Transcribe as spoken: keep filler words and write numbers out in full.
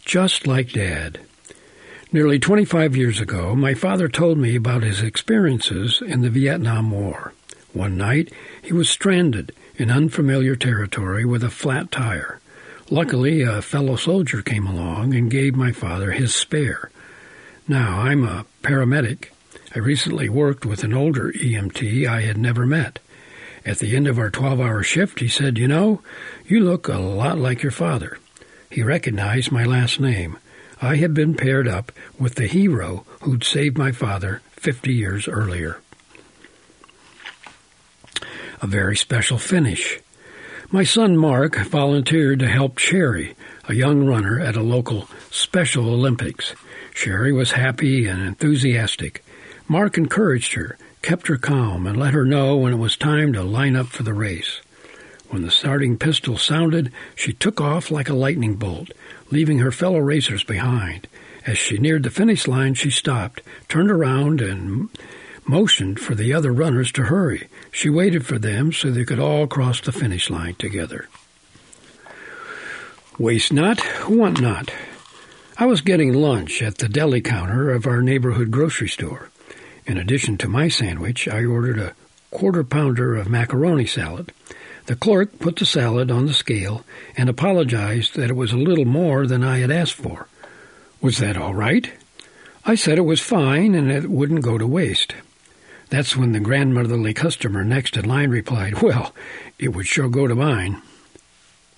just like Dad. Nearly twenty-five years ago, my father told me about his experiences in the Vietnam War. One night, he was stranded in unfamiliar territory with a flat tire. Luckily, a fellow soldier came along and gave my father his spare. Now, I'm a paramedic. I recently worked with an older E M T I had never met. At the end of our twelve-hour shift, he said, "You know, you look a lot like your father." He recognized my last name. I had been paired up with the hero who'd saved my father fifty years earlier. A very special finish. My son Mark volunteered to help Sherry, a young runner at a local Special Olympics. Sherry was happy and enthusiastic. Mark encouraged her, kept her calm, and let her know when it was time to line up for the race. When the starting pistol sounded, she took off like a lightning bolt, leaving her fellow racers behind. As she neared the finish line, she stopped, turned around, and motioned for the other runners to hurry. She waited for them so they could all cross the finish line together. Waste not, want not. I was getting lunch at the deli counter of our neighborhood grocery store. In addition to my sandwich, I ordered a quarter pounder of macaroni salad. The clerk put the salad on the scale and apologized that it was a little more than I had asked for. Was that all right? I said it was fine and it wouldn't go to waste. That's when the grandmotherly customer next in line replied, "Well, it would sure go to mine."